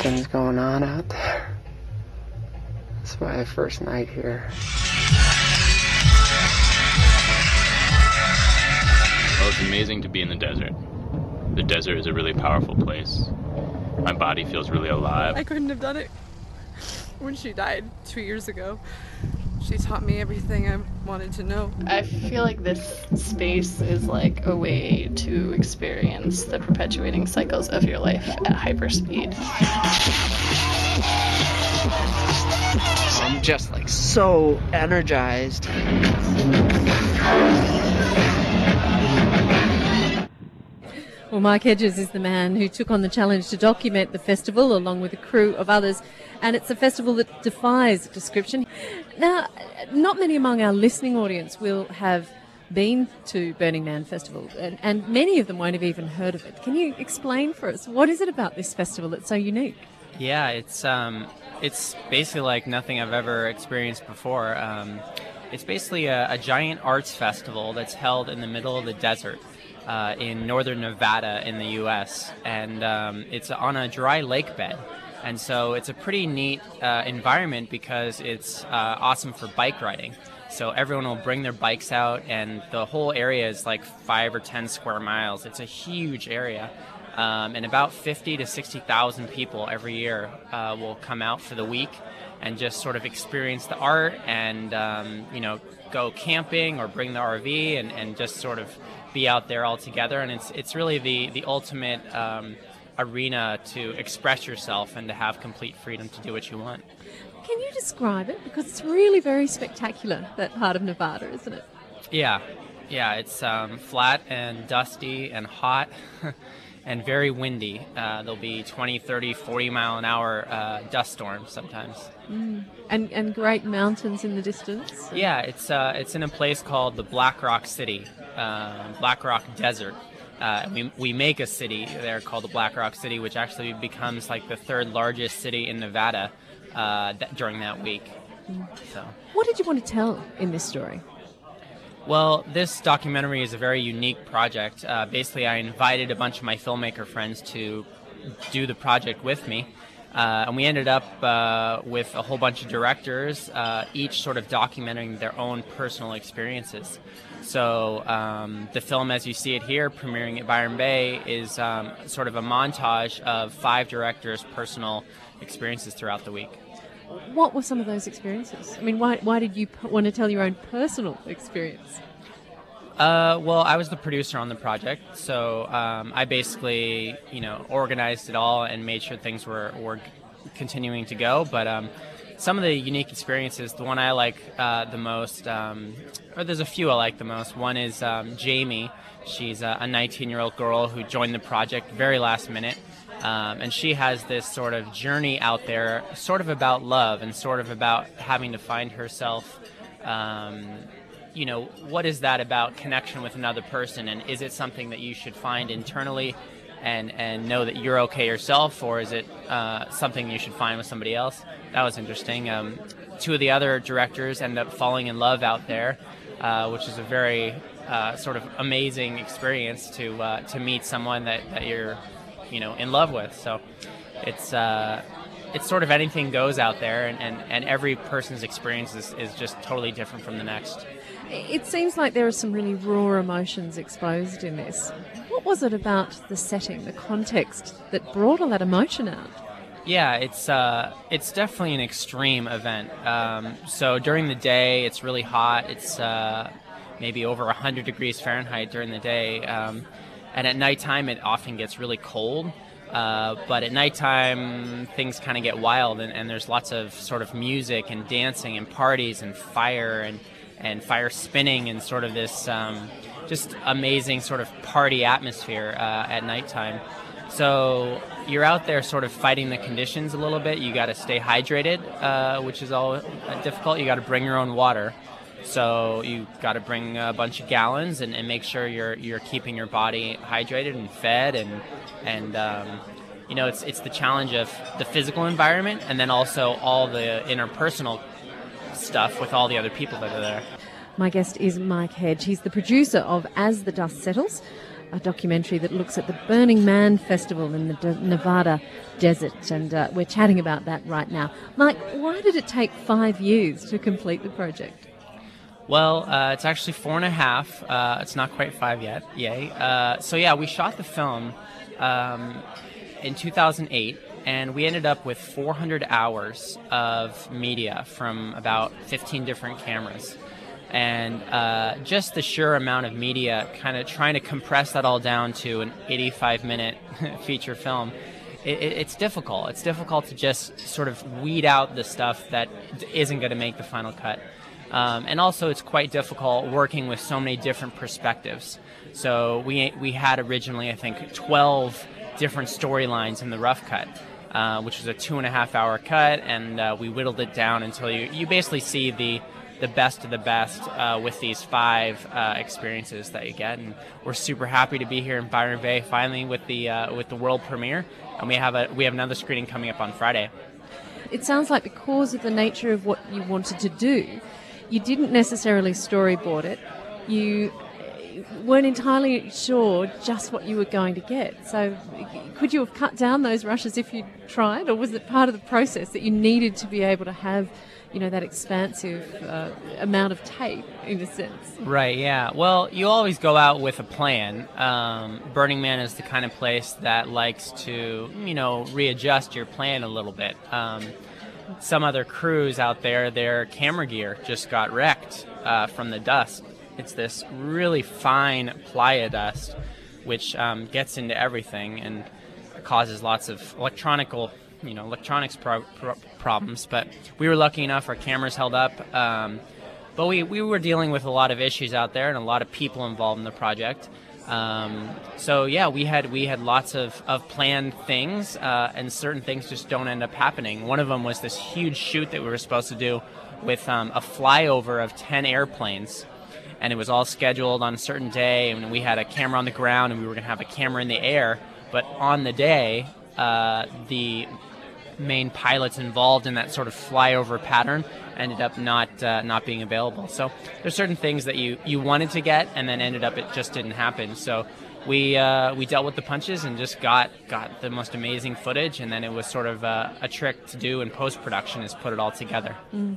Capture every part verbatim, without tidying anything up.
Something's going on out there. It's my first night here. Well, it's amazing to be in the desert. The desert is a really powerful place. My body feels really alive. I couldn't have done it when she died two years ago. She taught me everything I wanted to know. I feel like this space is like a way to experience the perpetuating cycles of your life at hyperspeed. I'm just like so energized. Well, Mike Hedges is the man who took on the challenge to document the festival along with a crew of others, and it's a festival that defies description. Now, not many among our listening audience will have been to Burning Man Festival, and, and many of them won't have even heard of it. Can you explain for us, what is it about this festival that's so unique? Yeah, it's um, it's basically like nothing I've ever experienced before. Um, it's basically a, a giant arts festival that's held in the middle of the desert. Uh, in northern Nevada in the U S, and um, it's on a dry lake bed, and so it's a pretty neat uh, environment because it's uh, awesome for bike riding. So everyone will bring their bikes out, and the whole area is like five or ten square miles. It's a huge area, um, and about fifty to sixty thousand people every year uh, will come out for the week and just sort of experience the art and um, you know, go camping or bring the R V and, and just sort of be out there all together. And it's it's really the the ultimate um, arena to express yourself and to have complete freedom to do what you want. Can you describe it? Because it's really very spectacular, that part of Nevada, isn't it? Yeah, yeah, it's um, flat and dusty and hot and very windy. Uh, there'll be twenty, thirty, forty mile an hour uh, dust storms sometimes. Mm. And and great mountains in the distance. Yeah, it's uh, it's in a place called the Black Rock City, uh, Black Rock Desert. Uh, we we make a city there called the Black Rock City, which actually becomes like the third largest city in Nevada uh, th- during that week. Mm. So, what did you want to tell in this story? Well, this documentary is a very unique project. Uh, basically, I invited a bunch of my filmmaker friends to do the project with me. Uh, and we ended up uh, with a whole bunch of directors, uh, each sort of documenting their own personal experiences. So um, the film, as you see it here, premiering at Byron Bay, is um, sort of a montage of five directors' personal experiences throughout the week. What were some of those experiences? I mean, why why did you p- want to tell your own personal experience? Uh, well, I was the producer on the project, so um, I basically, you know, organized it all and made sure things were, were continuing to go. But um, some of the unique experiences, the one I like uh, the most, um, or there's a few I like the most. One is um, Jamie. She's a nineteen-year-old girl who joined the project very last minute. Um, and she has this sort of journey out there, sort of about love and sort of about having to find herself. Um, you know, what is that about connection with another person, and is it something that you should find internally and, and know that you're okay yourself, or is it uh, something you should find with somebody else? That was interesting. Um, two of the other directors end up falling in love out there, uh, which is a very uh, sort of amazing experience to uh, to meet someone that, that you're, you know, in love with. So it's uh, it's sort of anything goes out there, and, and, and every person's experience is, is just totally different from the next. It seems like there are some really raw emotions exposed in this. What was it about the setting, the context, that brought all that emotion out? Yeah, it's uh, it's definitely an extreme event. Um, so during the day, it's really hot. It's uh, maybe over one hundred degrees Fahrenheit during the day. Um, and at nighttime, it often gets really cold. Uh, but at nighttime, things kind of get wild, and, and there's lots of sort of music and dancing and parties and fire and and fire spinning and sort of this um, just amazing sort of party atmosphere uh, at nighttime. So you're out there sort of fighting the conditions a little bit. You got to stay hydrated, uh, which is all uh, difficult. You got to bring your own water. So you got to bring a bunch of gallons and, and make sure you're you're keeping your body hydrated and fed, and and um, you know, it's it's the challenge of the physical environment, and then also all the interpersonal stuff with all the other people that are there. My guest is Mike Hedge. He's the producer of As the Dust Settles. a documentary that looks at the Burning Man Festival in the De- Nevada desert, and uh, we're chatting about that right now. Mike, why did it take five years to complete the project? Well, uh, it's actually four and a half. Uh, it's not quite five yet. Yay. Uh, so yeah, we shot the film um, in two thousand eight, and we ended up with four hundred hours of media from about fifteen different cameras. And uh, just the sheer amount of media, kind of trying to compress that all down to an eighty-five minute feature film, it, it, it's difficult. It's difficult to just sort of weed out the stuff that isn't going to make the final cut. Um, and also, it's quite difficult working with so many different perspectives. So we we had originally, I think, twelve different storylines in the rough cut, uh, which was a two and a half hour cut, and uh, we whittled it down until you, you basically see the the best of the best uh, with these five uh, experiences that you get. And we're super happy to be here in Byron Bay finally with the uh, with the world premiere, and we have a we have another screening coming up on Friday. It sounds like because of the nature of what you wanted to do, you didn't necessarily storyboard it. You weren't entirely sure just what you were going to get. So could you have cut down those rushes if you tried, or was it part of the process that you needed to be able to have, you know, that expansive uh, amount of tape, in a sense? Right, yeah. Well, you always go out with a plan. Um, Burning Man is the kind of place that likes to, you know, readjust your plan a little bit. Um, some other crews out there, their camera gear just got wrecked uh, from the dust. It's this really fine playa dust, which um, gets into everything and causes lots of electronical, you know, electronics pro- pro- problems. But we were lucky enough; our cameras held up. Um, but we we were dealing with a lot of issues out there and a lot of people involved in the project. Um, so yeah, we had we had lots of, of planned things, uh, and certain things just don't end up happening. One of them was this huge shoot that we were supposed to do with um, a flyover of ten airplanes, and it was all scheduled on a certain day, and we had a camera on the ground, and we were going to have a camera in the air. But on the day, uh, the main pilots involved in that sort of flyover pattern ended up not uh, not being available. So there's certain things that you, you wanted to get, and then ended up it just didn't happen. So we uh, we dealt with the punches and just got got the most amazing footage, and then it was sort of uh, a trick to do in post-production is put it all together. Mm.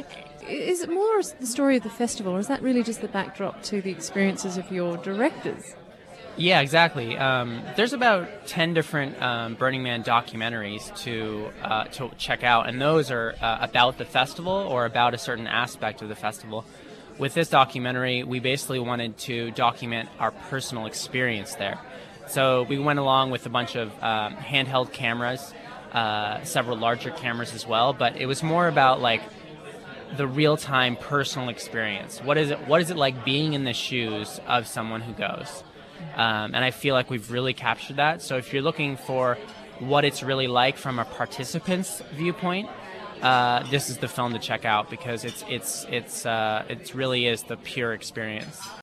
Is it more the story of the festival, or is that really just the backdrop to the experiences of your directors? Yeah, exactly. Um, there's about ten different um, Burning Man documentaries to uh, to check out, and those are uh, about the festival or about a certain aspect of the festival. With this documentary, we basically wanted to document our personal experience there. So we went along with a bunch of um, handheld cameras, uh, several larger cameras as well, but it was more about like the real-time personal experience. What is it? What is it like being in the shoes of someone who goes? Um, and I feel like we've really captured that. So if you're looking for what it's really like from a participant's viewpoint, uh, this is the film to check out, because it's it's it's uh, it really is the pure experience.